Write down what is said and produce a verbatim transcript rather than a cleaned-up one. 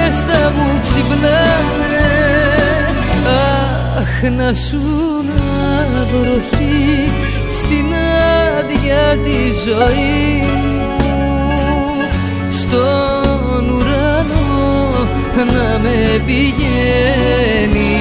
ανάστα μου ξυπνάνε. Αχ, να σου να βροχή στην άδεια τη ζωή μου, στον ουρανό να με πηγαίνει.